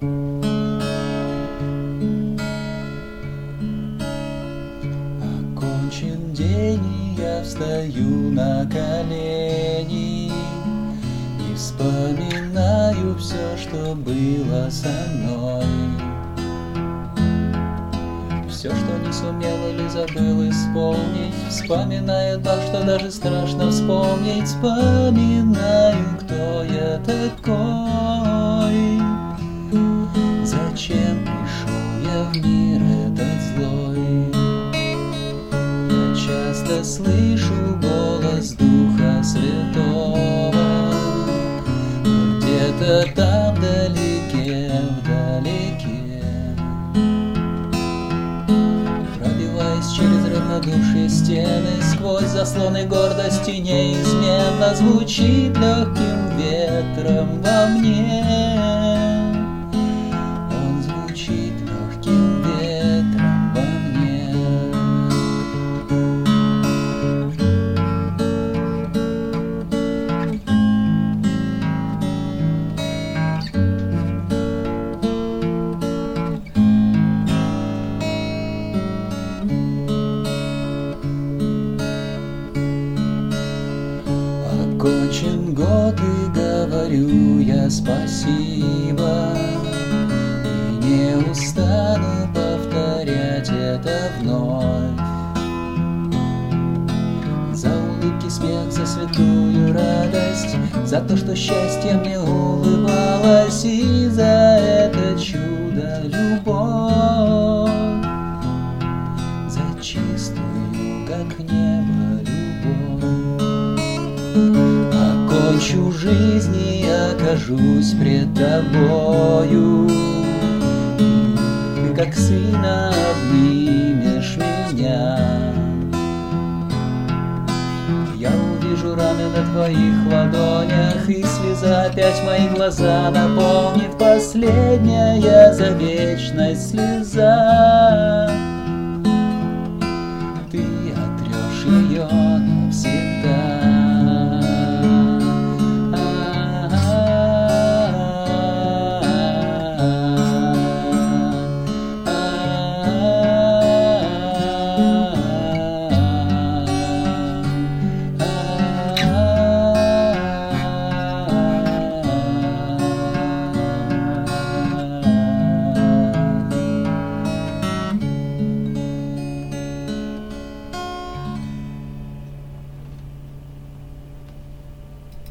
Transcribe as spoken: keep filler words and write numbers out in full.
Окончен день, и я встаю на колени и вспоминаю все, что было со мной. Все, что не сумел или забыл исполнить, вспоминаю так, что даже страшно вспомнить. Вспоминаю, кто я такой, зачем пришел я в мир этот злой. Я часто слышу голос Духа Святого, но где-то там вдалеке, вдалеке, пробиваясь через равнодушие стены, сквозь заслоны гордости неизменно звучит легким ветром во мне. Он звучит легким ветром во мне. Окончен год, и говорю я спасибо, и не устану повторять это вновь. За улыбки, смех, за святую радость, за то, что счастье мне улыбалось, и за это чудо любовь, за чистую, как небо, любовь. Окончу жизнь и окажусь пред тобою, ты как сына обнимешь меня. Я увижу раны на твоих ладонях, и слеза опять мои глаза наполнит. Последняя за вечность слеза.